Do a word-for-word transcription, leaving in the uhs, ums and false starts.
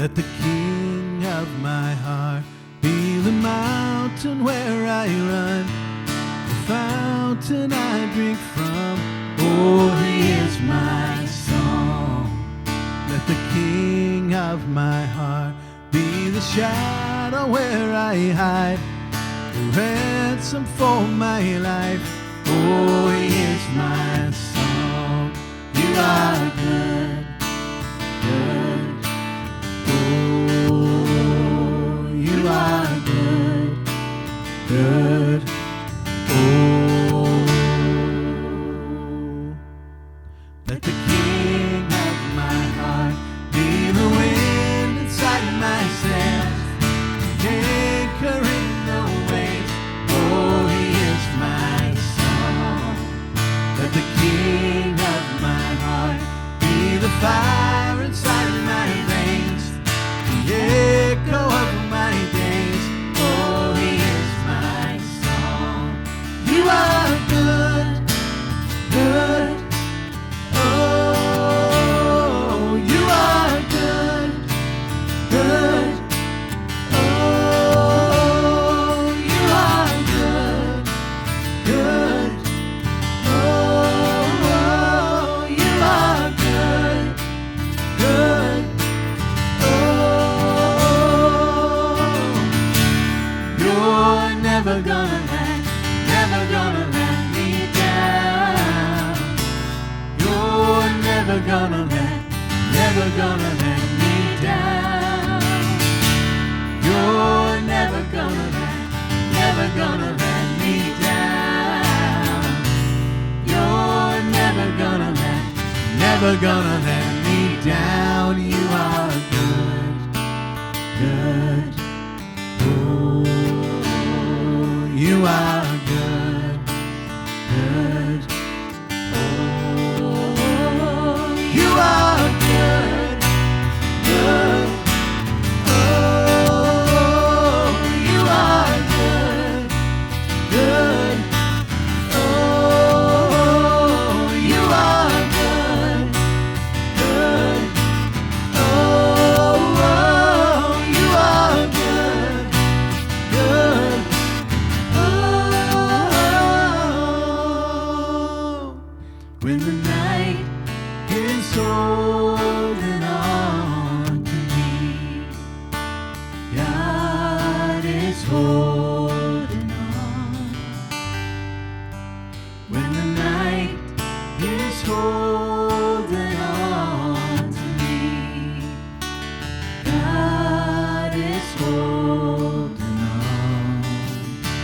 Let the King of my heart be the mountain where I run, the fountain I drink from. Oh, he is my song. Let the King of my heart be the shadow where I hide, the ransom for my life. Oh, he is my song. You are good, good. Oh, you are good, good. Oh, let the King of my heart be the wind inside my sails, anchor in the waves. Oh, he is my song. Let the King of my heart be the fire inside my veins, the echo of my days. Oh, he is my song. You are good, good. Oh, you are good, good. Oh, you are good, good. Oh, you are good, good. You're never gonna let, never gonna let me down. You're never gonna let, never gonna let me down. You're never gonna let, never gonna let me down. You're never gonna let, never gonna let